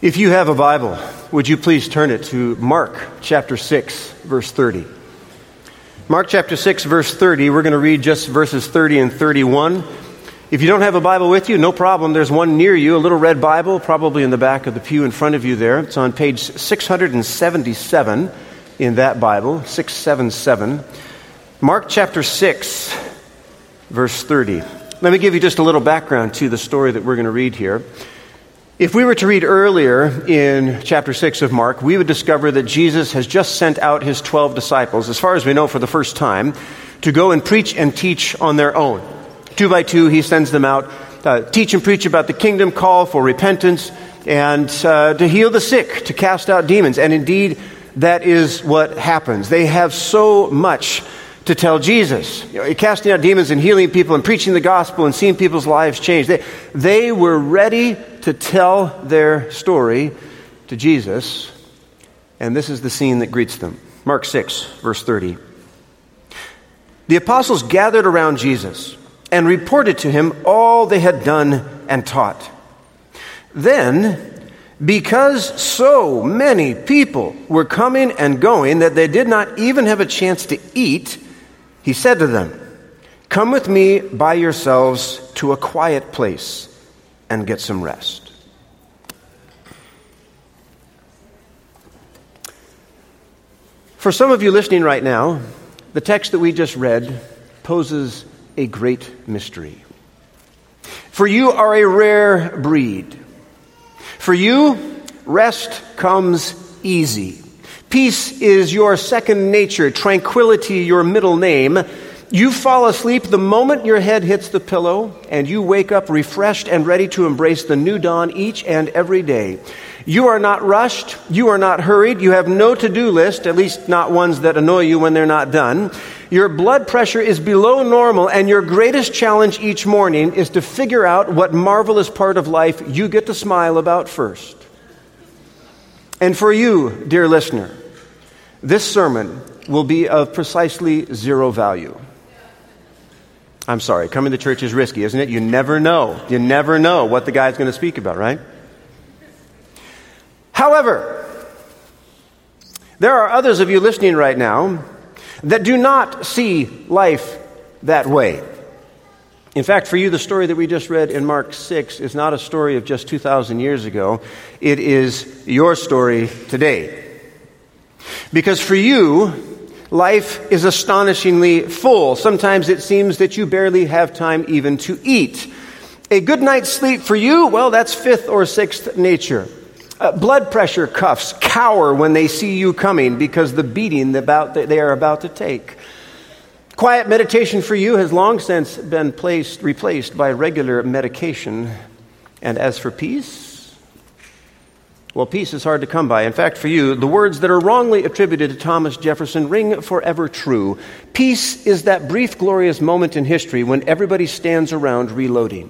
If you have a Bible, would you please turn it to Mark chapter 6, verse 30. Mark chapter 6, verse 30, we're going to read just verses 30 and 31. If you don't have a Bible with you, no problem. There's one near you, a little red Bible, probably in the back of the pew in front of you there. It's on page 677 in that Bible, 677. Mark chapter 6, verse 30. Let me give you just a little background to the story that we're going to read here. If we were to read earlier in chapter 6 of Mark, we would discover that Jesus has just sent out his 12 disciples, as far as we know for the first time, to go and preach and teach on their own. 2 by 2, he sends them out, teach and preach about the kingdom, call for repentance, and to heal the sick, to cast out demons. And indeed, that is what happens. They have so much to tell Jesus. Casting out demons and healing people and preaching the gospel and seeing people's lives change. They were ready to tell their story to Jesus. And this is the scene that greets them. Mark 6, verse 30. The apostles gathered around Jesus and reported to him all they had done and taught. Then, because so many people were coming and going that they did not even have a chance to eat, he said to them, "Come with me by yourselves to a quiet place and get some rest." For some of you listening right now, the text that we just read poses a great mystery. For you are a rare breed. For you, rest comes easy. Peace is your second nature, tranquility your middle name. You fall asleep the moment your head hits the pillow, and you wake up refreshed and ready to embrace the new dawn each and every day. You are not rushed. You are not hurried. You have no to-do list, at least not ones that annoy you when they're not done. Your blood pressure is below normal, and your greatest challenge each morning is to figure out what marvelous part of life you get to smile about first. And for you, dear listener, this sermon will be of precisely zero value. I'm sorry, coming to church is risky, isn't it? You never know. You never know what the guy's going to speak about, right? However, there are others of you listening right now that do not see life that way. In fact, for you, the story that we just read in Mark 6 is not a story of just 2,000 years ago. It is your story today. Because for you, life is astonishingly full. Sometimes it seems that you barely have time even to eat. A good night's sleep for you, well, that's fifth or sixth nature. Blood pressure cuffs cower when they see you coming because the beating they are about to take. Quiet meditation for you has long since been replaced by regular medication. And as for peace, well, peace is hard to come by. In fact, for you, the words that are wrongly attributed to Thomas Jefferson ring forever true. Peace is that brief, glorious moment in history when everybody stands around reloading.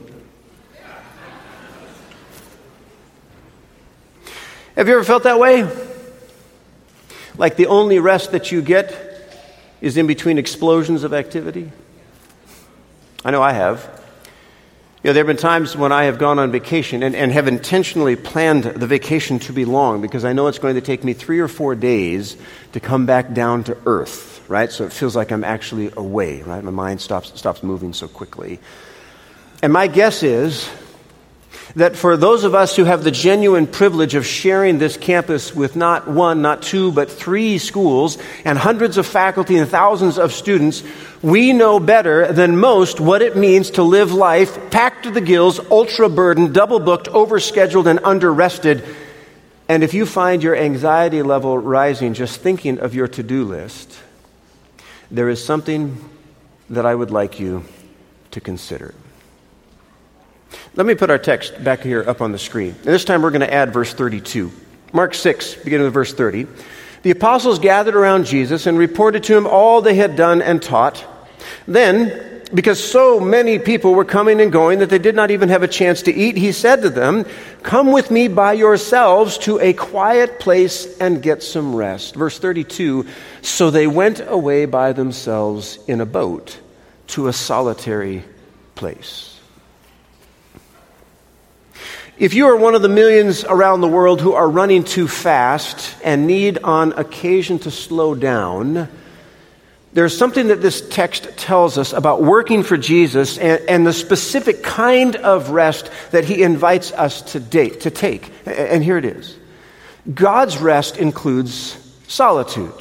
Have you ever felt that way? Like the only rest that you get is in between explosions of activity? I know I have. There have been times when I have gone on vacation and have intentionally planned the vacation to be long because I know it's going to take me 3 or 4 days to come back down to earth, right? So it feels like I'm actually away, right? My mind stops moving so quickly. And my guess is that for those of us who have the genuine privilege of sharing this campus with not one, not two, but 3 schools and hundreds of faculty and thousands of students, we know better than most what it means to live life packed to the gills, ultra-burdened, double-booked, overscheduled, and under-rested. And if you find your anxiety level rising just thinking of your to-do list, there is something that I would like you to consider. Let me put our text back here up on the screen. And this time we're going to add verse 32. Mark 6, beginning with verse 30. The apostles gathered around Jesus and reported to him all they had done and taught. Then, because so many people were coming and going that they did not even have a chance to eat, he said to them, "Come with me by yourselves to a quiet place and get some rest." Verse 32, so they went away by themselves in a boat to a solitary place. If you are one of the millions around the world who are running too fast and need on occasion to slow down, there's something that this text tells us about working for Jesus and the specific kind of rest that he invites us to take. And here it is. God's rest includes solitude.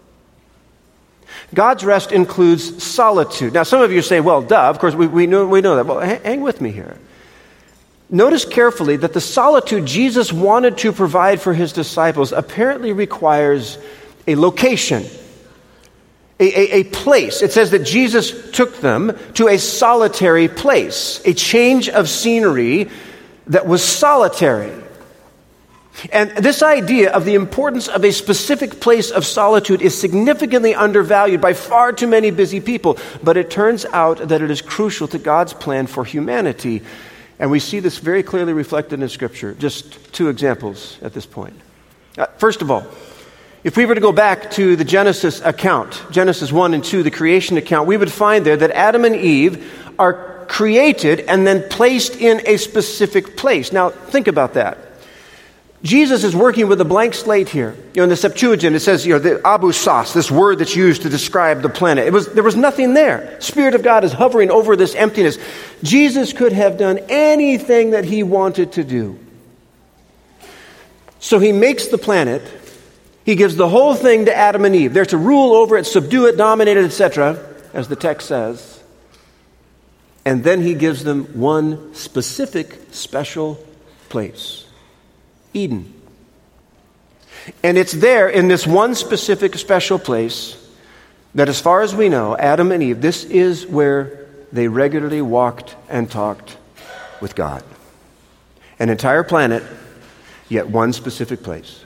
God's rest includes solitude. Now, some of you say, well, duh, of course, we know that. Well, hang with me here. Notice carefully that the solitude Jesus wanted to provide for his disciples apparently requires a location, a place. It says that Jesus took them to a solitary place, a change of scenery that was solitary. And this idea of the importance of a specific place of solitude is significantly undervalued by far too many busy people, but it turns out that it is crucial to God's plan for humanity. And we see this very clearly reflected in Scripture. Just two examples at this point. First of all, if we were to go back to the Genesis account, Genesis 1 and 2, the creation account, we would find there that Adam and Eve are created and then placed in a specific place. Now, think about that. Jesus is working with a blank slate here. In the Septuagint, it says, the Abu Sas, this word that's used to describe the planet. There was nothing there. Spirit of God is hovering over this emptiness. Jesus could have done anything that he wanted to do. So he makes the planet. He gives the whole thing to Adam and Eve. They're to rule over it, subdue it, dominate it, etc., as the text says. And then he gives them one specific, special place. Eden. And it's there in this one specific special place that, as far as we know, Adam and Eve, this is where they regularly walked and talked with God. An entire planet, yet one specific place.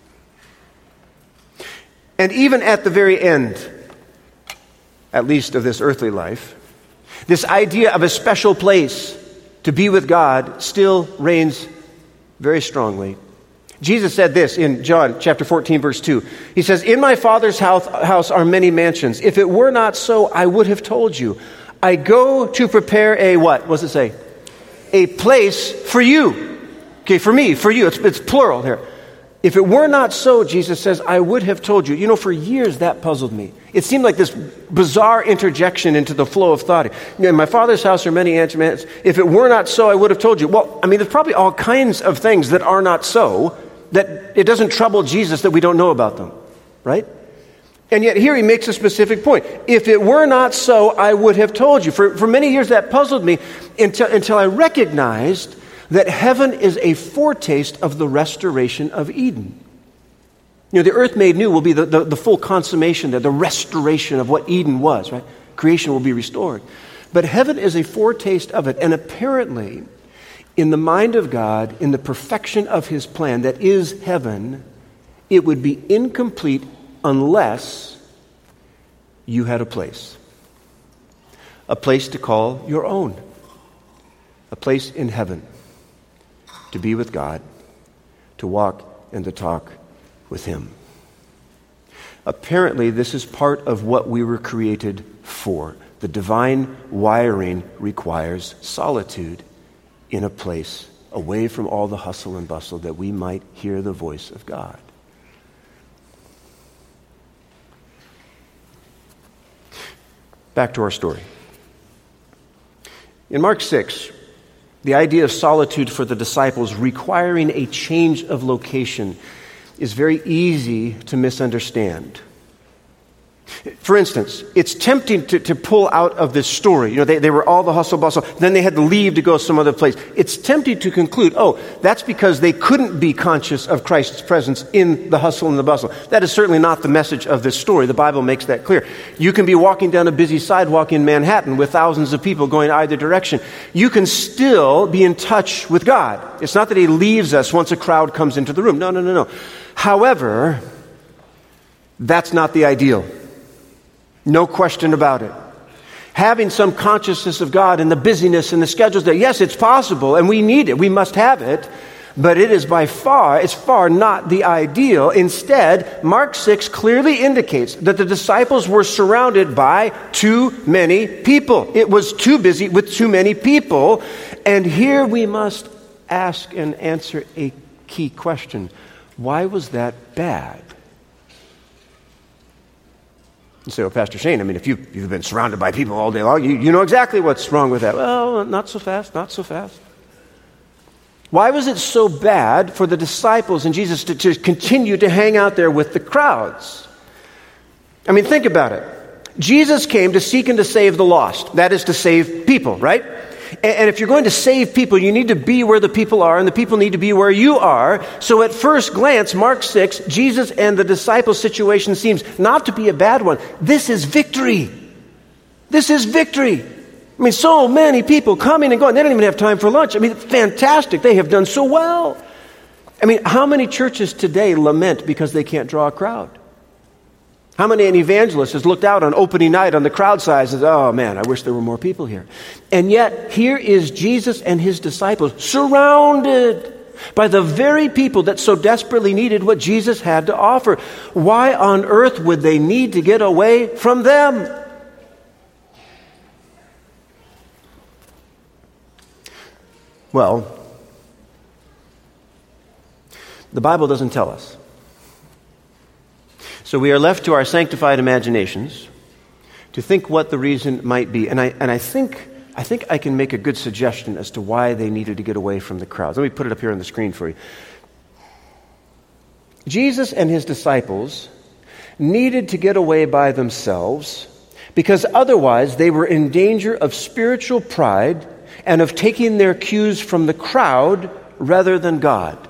And even at the very end, at least of this earthly life, this idea of a special place to be with God still reigns very strongly. Jesus said this in John chapter 14, verse 2. He says, "In my Father's house are many mansions. If it were not so, I would have told you. I go to prepare a" what? What does it say? "A place for you." Okay, for me, for you. It's plural here. If it were not so, Jesus says, I would have told you. For years that puzzled me. It seemed like this bizarre interjection into the flow of thought. In my Father's house are many mansions. If it were not so, I would have told you. Well, there's probably all kinds of things that are not so, that it doesn't trouble Jesus that we don't know about them, right? And yet here he makes a specific point. If it were not so, I would have told you. For many years that puzzled me until I recognized that heaven is a foretaste of the restoration of Eden. The earth made new will be the full consummation, the restoration of what Eden was, right? Creation will be restored. But heaven is a foretaste of it. And apparently, in the mind of God, in the perfection of his plan that is heaven, it would be incomplete unless you had a place to call your own, a place in heaven. To be with God, to walk and to talk with him. Apparently, this is part of what we were created for. The divine wiring requires solitude in a place away from all the hustle and bustle that we might hear the voice of God. Back to our story. In Mark 6, the idea of solitude for the disciples requiring a change of location is very easy to misunderstand. For instance, it's tempting to pull out of this story. They were all the hustle bustle. Then they had to leave to go some other place. It's tempting to conclude, that's because they couldn't be conscious of Christ's presence in the hustle and the bustle. That is certainly not the message of this story. The Bible makes that clear. You can be walking down a busy sidewalk in Manhattan with thousands of people going either direction. You can still be in touch with God. It's not that he leaves us once a crowd comes into the room. No. However, that's not the ideal. No question about it. Having some consciousness of God in the busyness and the schedules there, yes, it's possible, and we need it. We must have it. But it's far not the ideal. Instead, Mark 6 clearly indicates that the disciples were surrounded by too many people. It was too busy with too many people. And here we must ask and answer a key question. Why was that bad? You say, well, Pastor Shane, if you've been surrounded by people all day long, you know exactly what's wrong with that. Well, not so fast, not so fast. Why was it so bad for the disciples and Jesus to continue to hang out there with the crowds? Think about it. Jesus came to seek and to save the lost. That is to save people, right? And if you're going to save people, you need to be where the people are, and the people need to be where you are. So at first glance, Mark 6, Jesus and the disciples' situation seems not to be a bad one. This is victory. This is victory. So many people coming and going. They don't even have time for lunch. Fantastic. They have done so well. How many churches today lament because they can't draw a crowd? How many an evangelist has looked out on opening night on the crowd size and says, oh man, I wish there were more people here. And yet, here is Jesus and his disciples surrounded by the very people that so desperately needed what Jesus had to offer. Why on earth would they need to get away from them? Well, the Bible doesn't tell us. So we are left to our sanctified imaginations to think what the reason might be. And I think I can make a good suggestion as to why they needed to get away from the crowds. Let me put it up here on the screen for you. Jesus and his disciples needed to get away by themselves because otherwise they were in danger of spiritual pride and of taking their cues from the crowd rather than God.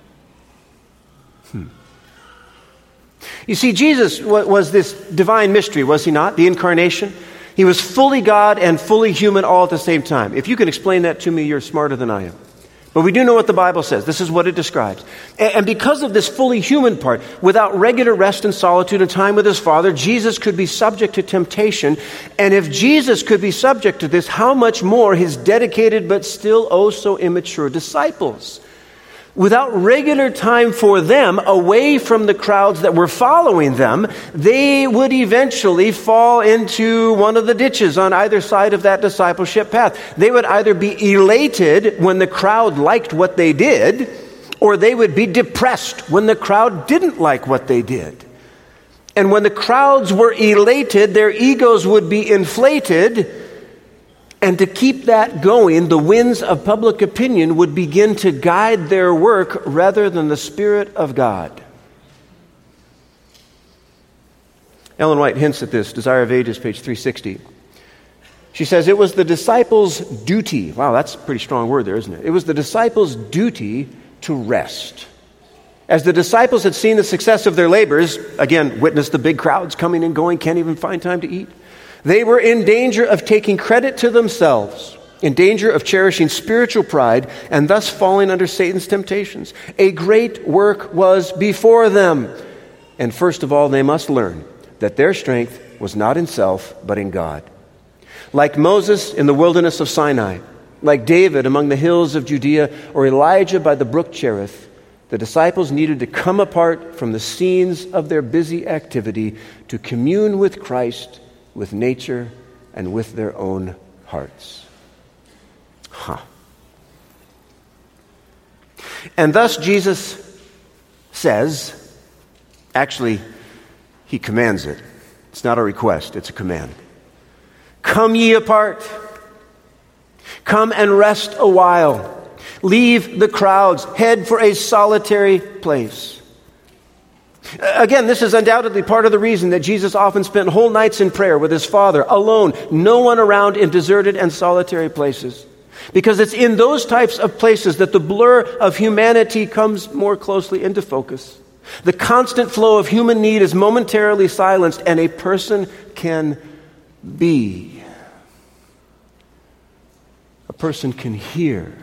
You see, Jesus was this divine mystery, was he not? The incarnation. He was fully God and fully human all at the same time. If you can explain that to me, you're smarter than I am. But we do know what the Bible says. This is what it describes. And because of this fully human part, without regular rest and solitude and time with his Father, Jesus could be subject to temptation. And if Jesus could be subject to this, how much more his dedicated but still oh so immature disciples? Without regular time for them, away from the crowds that were following them, they would eventually fall into one of the ditches on either side of that discipleship path. They would either be elated when the crowd liked what they did, or they would be depressed when the crowd didn't like what they did. And when the crowds were elated, their egos would be inflated. And to keep that going, the winds of public opinion would begin to guide their work rather than the Spirit of God. Ellen White hints at this, Desire of Ages, page 360. She says, it was the disciples' duty. Wow, that's a pretty strong word there, isn't it? It was the disciples' duty to rest. As the disciples had seen the success of their labors, again, witnessed the big crowds coming and going, can't even find time to eat. They were in danger of taking credit to themselves, in danger of cherishing spiritual pride, and thus falling under Satan's temptations. A great work was before them. And first of all, they must learn that their strength was not in self, but in God. Like Moses in the wilderness of Sinai, like David among the hills of Judea, or Elijah by the brook Cherith, the disciples needed to come apart from the scenes of their busy activity to commune with Christ, with nature, and with their own hearts. And thus Jesus says, actually, he commands it. It's not a request, it's a command. Come ye apart. Come and rest a while. Leave the crowds. Head for a solitary place. Again, this is undoubtedly part of the reason that Jesus often spent whole nights in prayer with his Father, alone, no one around, in deserted and solitary places. Because it's in those types of places that the blur of humanity comes more closely into focus. The constant flow of human need is momentarily silenced, and a person can be. A person can hear.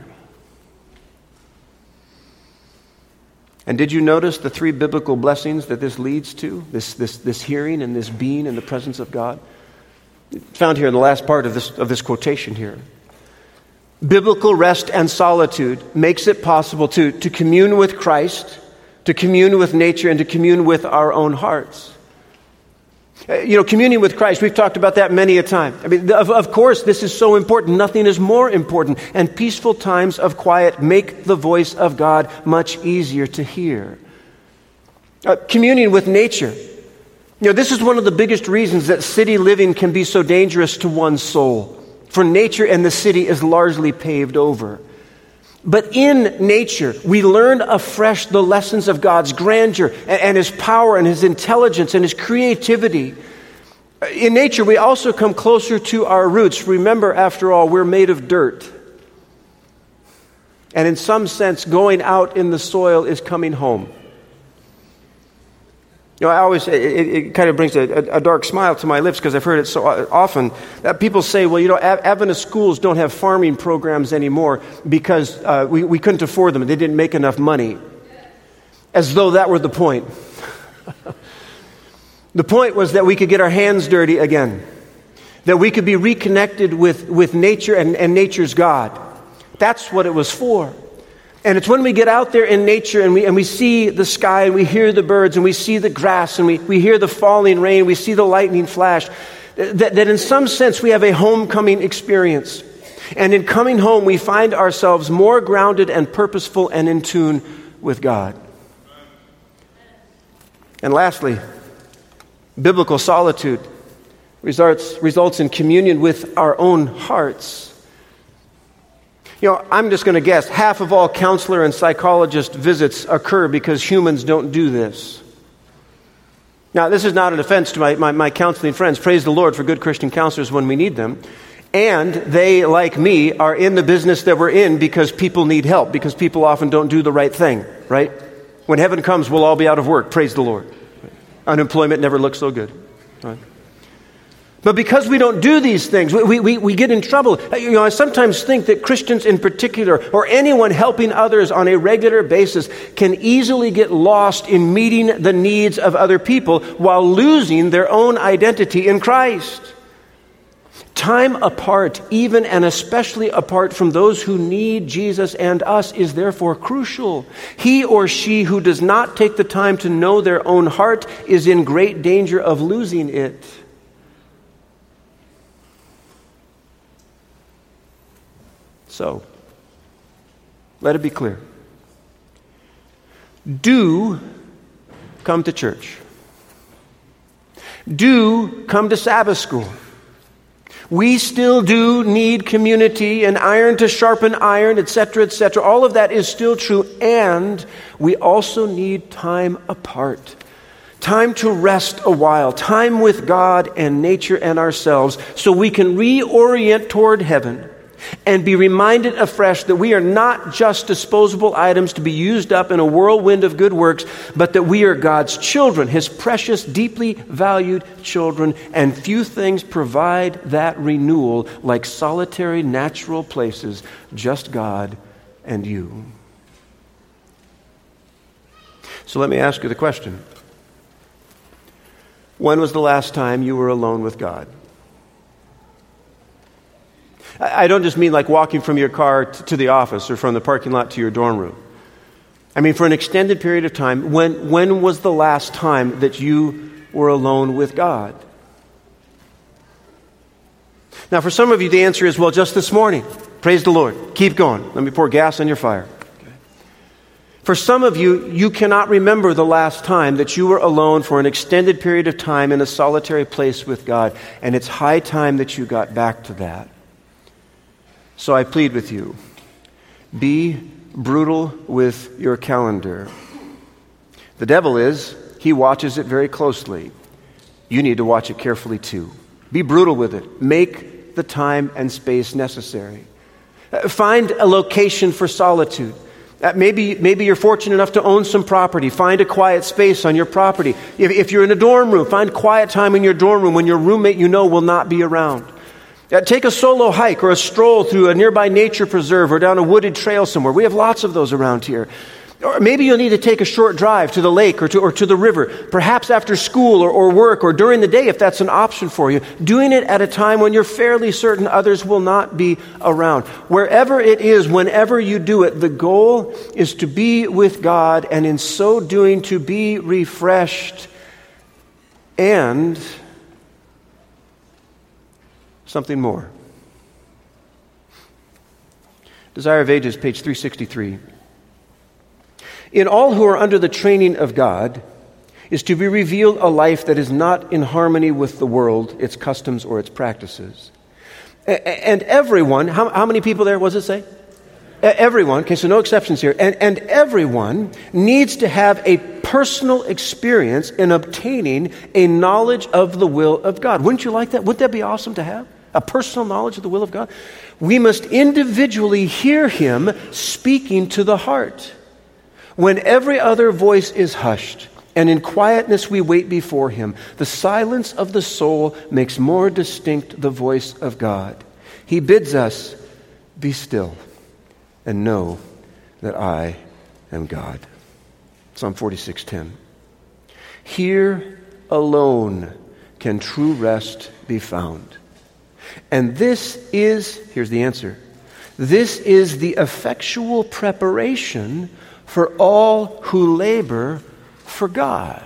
And did you notice the three biblical blessings that this leads to? This hearing and this being in the presence of God? It's found here in the last part of this quotation here. Biblical rest and solitude makes it possible to commune with Christ, to commune with nature, and to commune with our own hearts. Communion with Christ, we've talked about that many a time. I mean, of course, this is so important. Nothing is more important. And peaceful times of quiet make the voice of God much easier to hear. Communion with nature. This is one of the biggest reasons that city living can be so dangerous to one's soul. For nature and the city is largely paved over. But in nature, we learn afresh the lessons of God's grandeur and His power and His intelligence and His creativity. In nature, we also come closer to our roots. Remember, after all, we're made of dirt. And in some sense, going out in the soil is coming home. I always, it kind of brings a dark smile to my lips because I've heard it so often. People say, Adventist schools don't have farming programs anymore because we couldn't afford them. They didn't make enough money. As though that were the point. The point was that we could get our hands dirty again. That we could be reconnected with nature and nature's God. That's what it was for. And it's when we get out there in nature and we see the sky and we hear the birds and we see the grass and we hear the falling rain, we see the lightning flash, that in some sense we have a homecoming experience. And in coming home, we find ourselves more grounded and purposeful and in tune with God. And lastly, biblical solitude results in communion with our own hearts. I'm just going to guess, half of all counselor and psychologist visits occur because humans don't do this. Now, this is not an offense to my counseling friends. Praise the Lord for good Christian counselors when we need them. And they, like me, are in the business that we're in because people need help, because people often don't do the right thing, right? When heaven comes, we'll all be out of work. Praise the Lord. Unemployment never looks so good, right? But because we don't do these things, we get in trouble. I sometimes think that Christians in particular, or anyone helping others on a regular basis, can easily get lost in meeting the needs of other people while losing their own identity in Christ. Time apart, even and especially apart from those who need Jesus and us, is therefore crucial. He or she who does not take the time to know their own heart is in great danger of losing it. So, let it be clear. Do come to church. Do come to Sabbath school. We still do need community and iron to sharpen iron, etc., etc. All of that is still true. And we also need time apart. Time to rest a while. Time with God and nature and ourselves so we can reorient toward heaven. And be reminded afresh that we are not just disposable items to be used up in a whirlwind of good works, but that we are God's children, His precious, deeply valued children, and few things provide that renewal like solitary natural places, just God and you. So let me ask you the question. When was the last time you were alone with God? I don't just mean like walking from your car to the office or from the parking lot to your dorm room. I mean for an extended period of time. When was the last time that you were alone with God? Now for some of you the answer is, well, just this morning. Praise the Lord. Keep going. Let me pour gas on your fire. Okay. For some of you, you cannot remember the last time that you were alone for an extended period of time in a solitary place with God. And it's high time that you got back to that. So I plead with you, be brutal with your calendar. The devil he watches it very closely. You need to watch it carefully too. Be brutal with it. Make the time and space necessary. Find a location for solitude. Maybe you're fortunate enough to own some property. Find a quiet space on your property. If you're in a dorm room, find quiet time in your dorm room when your roommate will not be around. Take a solo hike or a stroll through a nearby nature preserve or down a wooded trail somewhere. We have lots of those around here. Or maybe you'll need to take a short drive to the lake or to the river, perhaps after school or work or during the day if that's an option for you. Doing it at a time when you're fairly certain others will not be around. Wherever it is, whenever you do it, the goal is to be with God and in so doing to be refreshed and something more. Desire of Ages, page 363. In all who are under the training of God is to be revealed a life that is not in harmony with the world, its customs, or its practices. And everyone, how many people there, what does it say? Everyone, okay, so no exceptions here. And everyone needs to have a personal experience in obtaining a knowledge of the will of God. Wouldn't you like that? Wouldn't that be awesome to have? A personal knowledge of the will of God? We must individually hear Him speaking to the heart. When every other voice is hushed, and in quietness we wait before Him, the silence of the soul makes more distinct the voice of God. He bids us, be still and know that I am God. Psalm 46:10. Here alone can true rest be found. And this is, here's the answer, this is the effectual preparation for all who labor for God.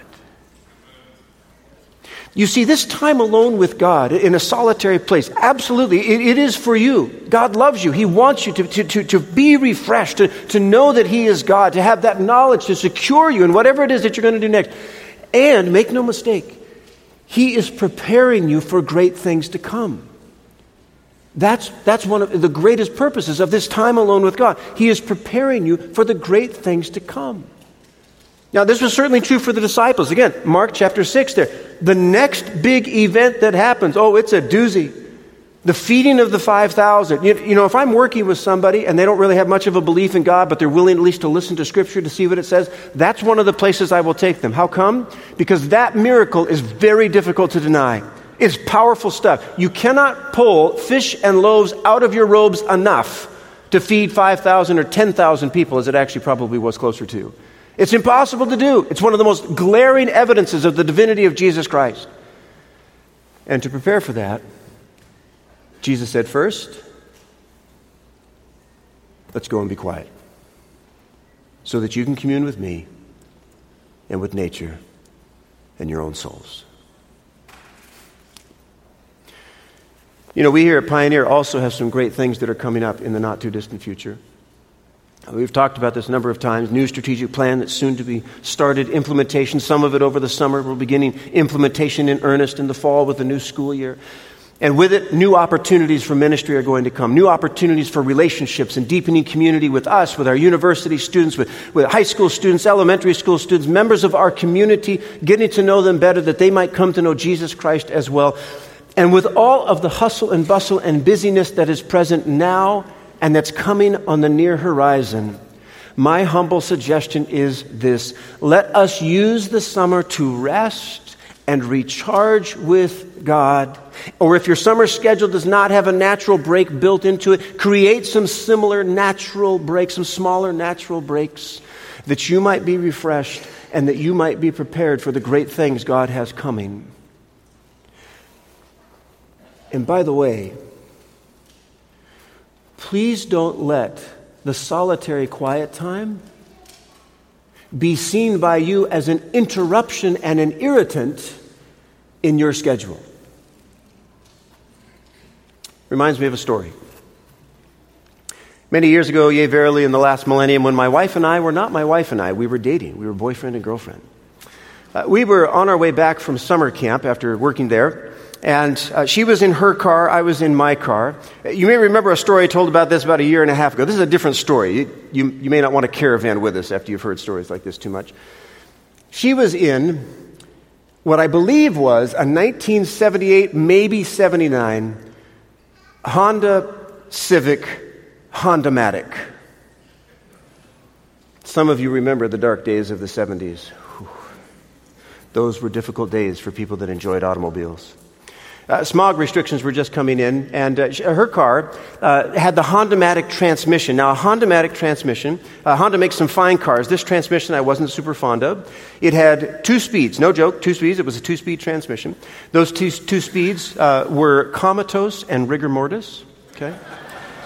You see, this time alone with God in a solitary place, absolutely, it is for you. God loves you. He wants you to be refreshed, to know that He is God, to have that knowledge to secure you in whatever it is that you're going to do next. And make no mistake, He is preparing you for great things to come. That's one of the greatest purposes of this time alone with God. He is preparing you for the great things to come. Now, this was certainly true for the disciples. Again, Mark chapter 6 there. The next big event that happens, it's a doozy. The feeding of the 5,000. You know, if I'm working with somebody and they don't really have much of a belief in God, but they're willing at least to listen to Scripture to see what it says, that's one of the places I will take them. How come? Because that miracle is very difficult to deny. It's powerful stuff. You cannot pull fish and loaves out of your robes enough to feed 5,000 or 10,000 people, as it actually probably was closer to. It's impossible to do. It's one of the most glaring evidences of the divinity of Jesus Christ. And to prepare for that, Jesus said, first, let's go and be quiet so that you can commune with me and with nature and your own souls. You know, we here at Pioneer also have some great things that are coming up in the not-too-distant future. We've talked about this a number of times. New strategic plan that's soon to be started. Implementation, some of it over the summer. We're beginning implementation in earnest in the fall with the new school year. And with it, new opportunities for ministry are going to come. New opportunities for relationships and deepening community with us, with our university students, with high school students, elementary school students, members of our community, getting to know them better that they might come to know Jesus Christ as well. And with all of the hustle and bustle and busyness that is present now and that's coming on the near horizon, my humble suggestion is this. Let us use the summer to rest and recharge with God. Or if your summer schedule does not have a natural break built into it, create some similar natural breaks, some smaller natural breaks, that you might be refreshed and that you might be prepared for the great things God has coming. And by the way, please don't let the solitary quiet time be seen by you as an interruption and an irritant in your schedule. Reminds me of a story. Many years ago, yea, verily, in the last millennium, when my wife and I were not my wife and I, we were dating. We were boyfriend and girlfriend. We were on our way back from summer camp after working there. And she was in her car, I was in my car. You may remember a story I told about this about a year and a half ago. This is a different story. You may not want to caravan with us after you've heard stories like this too much. She was in what I believe was a 1978, maybe 79, Honda Civic Honda-matic. Some of you remember the dark days of the 70s. Whew. Those were difficult days for people that enjoyed automobiles. Smog restrictions were just coming in, and her car had the Honda-matic transmission. Now, a Honda-matic transmission, Honda makes some fine cars. This transmission I wasn't super fond of. It had 2 speeds, no joke, 2 speeds. It was a 2-speed transmission. Those two speeds were comatose and rigor mortis. Okay.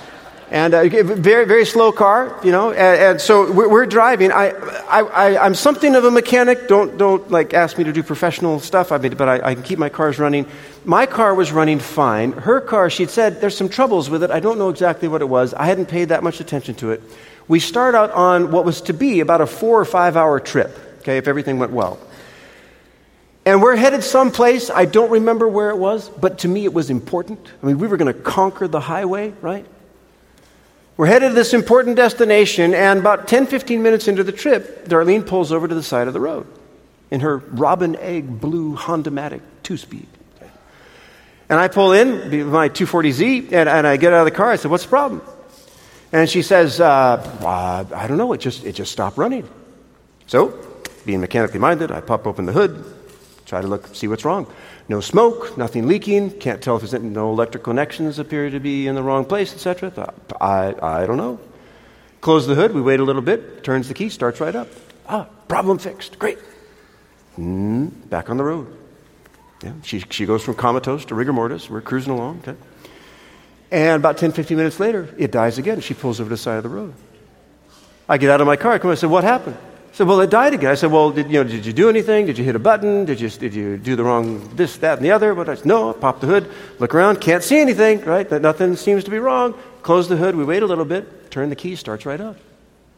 And very, very slow car, and so we're driving. I'm something of a mechanic. Don't like ask me to do professional stuff. But I can keep my cars running. My car was running fine. Her car, she'd said, there's some troubles with it. I don't know exactly what it was. I hadn't paid that much attention to it. We start out on what was to be about a 4 or 5 hour trip, okay, if everything went well. And we're headed someplace. I don't remember where it was, but to me it was important. I mean, we were going to conquer the highway, right? We're headed to this important destination, and about 10, 15 minutes into the trip, Darlene pulls over to the side of the road in her robin egg blue Honda-Matic 2-speed. And I pull in with my 240Z, and I get out of the car. I said, "What's the problem?" And she says, "I don't know. It just stopped running." So, being mechanically minded, I pop open the hood, try to see what's wrong. No smoke, nothing leaking, can't tell if there's no electrical connections appear to be in the wrong place, etc. I don't know. Close the hood, we wait a little bit, turns the key, starts right up. Problem fixed, great. Back on the road. Yeah, she goes from comatose to rigor mortis, we're cruising along. Okay. And about 10, 15 minutes later, it dies again. She pulls over to the side of the road. I get out of my car, I said, "What happened?" I said, "Well, it died again." I said, "Well, did you do anything? Did you hit a button? Did you do the wrong this, that, and the other?" But I said, "No." I pop the hood, look around, can't see anything, right? Nothing seems to be wrong. Close the hood, we wait a little bit, turn the key, starts right up.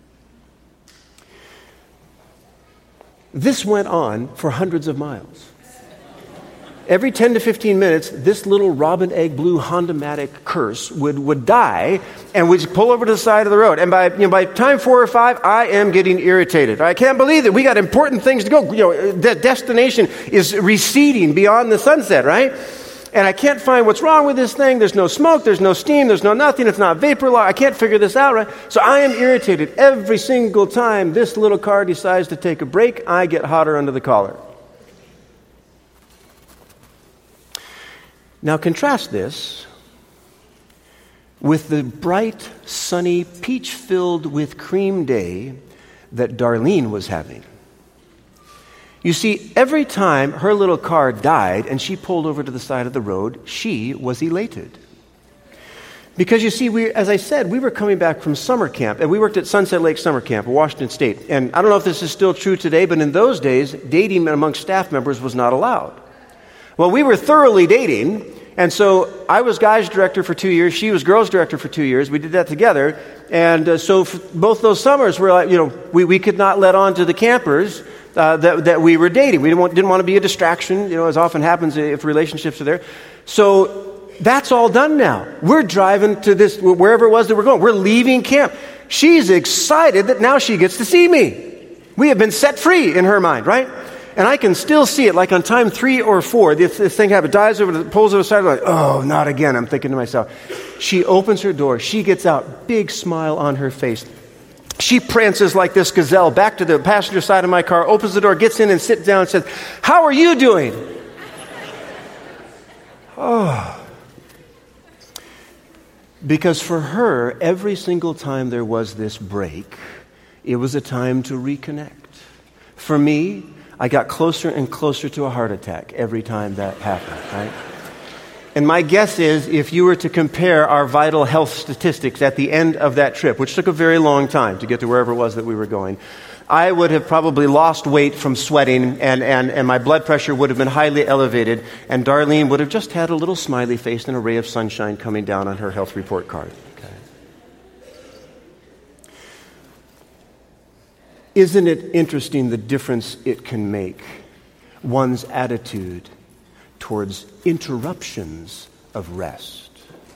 This went on for hundreds of miles. Every 10 to 15 minutes, this little robin egg blue Honda-Matic curse would die, and we'd pull over to the side of the road. And by time 4 or 5, I am getting irritated. I can't believe that we got important things to go. The destination is receding beyond the sunset, right? And I can't find what's wrong with this thing. There's no smoke, there's no steam, there's no nothing. It's not vapor lock. I can't figure this out, right? So I am irritated. Every single time this little car decides to take a break, I get hotter under the collar. Now contrast this with the bright, sunny, peach-filled with cream day that Darlene was having. You see, every time her little car died and she pulled over to the side of the road, she was elated. Because you see, as I said, we were coming back from summer camp, and we worked at Sunset Lake Summer Camp in Washington State. And I don't know if this is still true today, but in those days, dating amongst staff members was not allowed. Well, we were thoroughly dating, and so I was guys director for 2 years. She was girls director for 2 years. We did that together. And so for both those summers, we're like, we could not let on to the campers that we were dating. We didn't want to be a distraction, as often happens if relationships are there. So that's all done now. We're driving to this, wherever it was that we're going. We're leaving camp. She's excited that now she gets to see me. We have been set free in her mind, right? And I can still see it, like on time 3 or 4, this thing happens, dives over, pulls over the side, like, oh, not again. I'm thinking to myself. She opens her door. She gets out, big smile on her face. She prances like this gazelle back to the passenger side of my car, opens the door, gets in and sits down and says, "How are you doing?" Oh. Because for her, every single time there was this break, it was a time to reconnect. For me, I got closer and closer to a heart attack every time that happened, right? And my guess is, if you were to compare our vital health statistics at the end of that trip, which took a very long time to get to wherever it was that we were going, I would have probably lost weight from sweating, and my blood pressure would have been highly elevated, and Darlene would have just had a little smiley face and a ray of sunshine coming down on her health report card. Isn't it interesting the difference it can make, one's attitude towards interruptions of rest?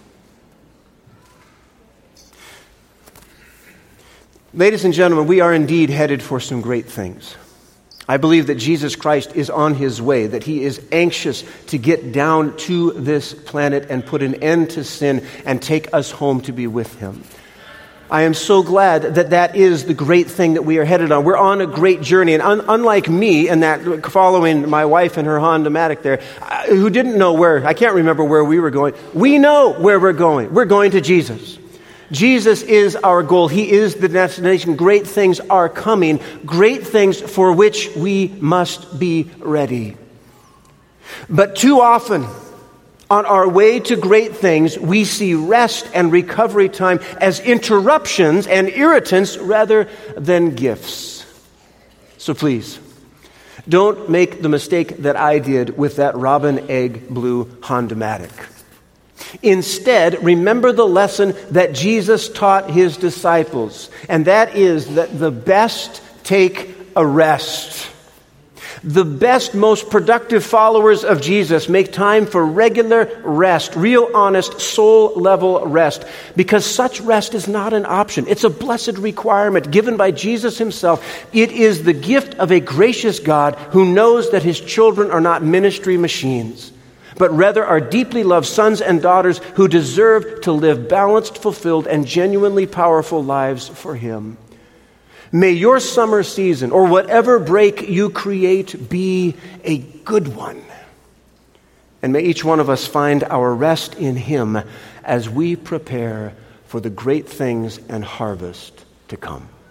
Ladies and gentlemen, we are indeed headed for some great things. I believe that Jesus Christ is on his way, that he is anxious to get down to this planet and put an end to sin and take us home to be with him. I am so glad that is the great thing that we are headed on. We're on a great journey. And unlike me and that following my wife and her Honda-Matic there, who didn't know where, I can't remember where we were going. We know where we're going. We're going to Jesus. Jesus is our goal. He is the destination. Great things are coming. Great things for which we must be ready. But too often, On our way to great things, we see rest and recovery time as interruptions and irritants rather than gifts. So please, don't make the mistake that I did with that Robin Egg Blue Honda-matic. Instead, remember the lesson that Jesus taught his disciples, and that is that the best take a rest. The best, most productive followers of Jesus make time for regular rest, real, honest, soul-level rest, because such rest is not an option. It's a blessed requirement given by Jesus himself. It is the gift of a gracious God who knows that his children are not ministry machines, but rather are deeply loved sons and daughters who deserve to live balanced, fulfilled, and genuinely powerful lives for him. May your summer season, or whatever break you create, be a good one. And may each one of us find our rest in him as we prepare for the great things and harvest to come.